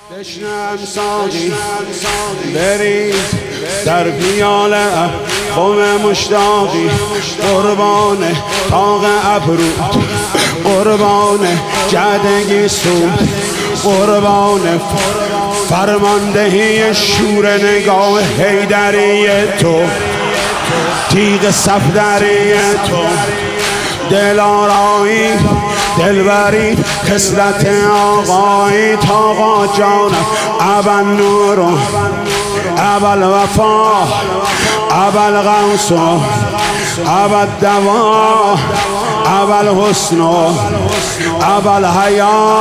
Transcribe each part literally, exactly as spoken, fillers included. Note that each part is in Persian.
بشنم ساقی بریز در پیاله خم مشتاقی، قربان تاق ابرود، قربان جدگی سود، قربان فرماندهی شور نگاه حیدری تو، تیغ صفدری تو، دلارایی دلبری خصلت آقایی، تاقا جانم ابل نور ابل وفا ابل غوث ابل دوا ابل حسن ابل حیا،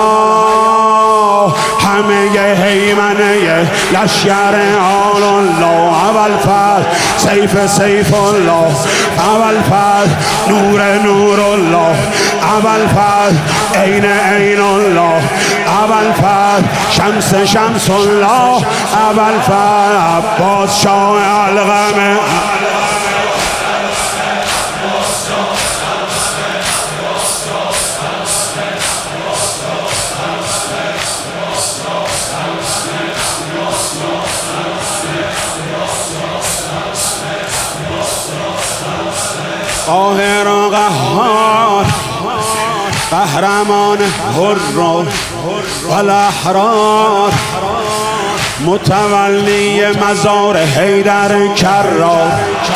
همه هیمنه لشکر آل الله، اول فر سیف سیف الله، اول فر نور نور الله، اول فر عین عین الله، اول فر شمس شمس الله، اول فر عباس شاه الغمه. قاهر و قهار، قهرمان حر و الاحرار، متولی مزار حیدر کرار،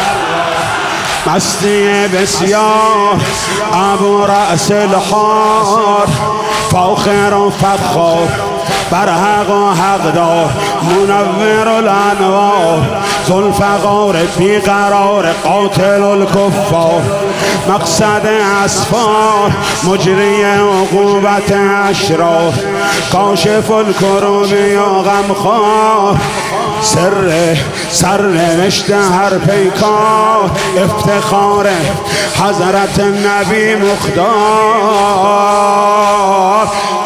مستی بسیار ابو رأس الحار، فاخر و فخار بر حق و حقدار، منور الانوار، ذوالفقار بیقرار، قاتل الکفار، مقصد اسفار، مجری عقوبت اشرار، کاشف الکروب یا غمخوار، سر سرنوشت هر پیکار، افتخار حضرت نبی مختار.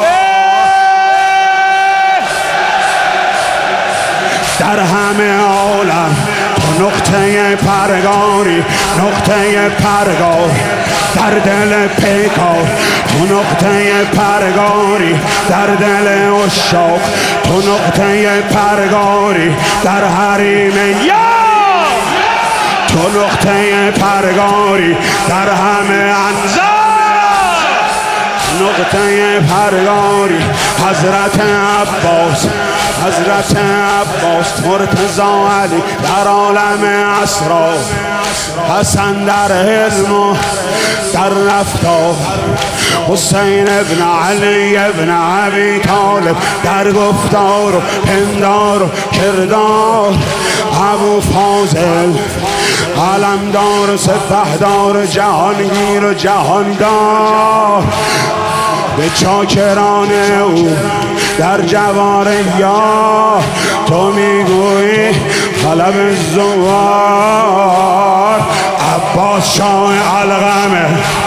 در همه عالم تو نقطه پرگاری، نقطه پرگار در دل پیکار، تو نقطه پرگاری در دل عشاق، تو نقطه پرگاری در حریم یا، تو نقطه پرگاری در همه انزار، نقطه پرگاری حضرت عباس، حضرت عباس مرتضی علی در عالم اسرار، حسن در علم و در رفتار، حسین ابن علی ابن ابی طالب در گفتار و پندار و کردار، ابو فاضل علمدار و سپهدار، جهانگیر و جهاندار، به چاکران او در جوار یا، تو میگویی طلب زوار، عباس شاه الغمه.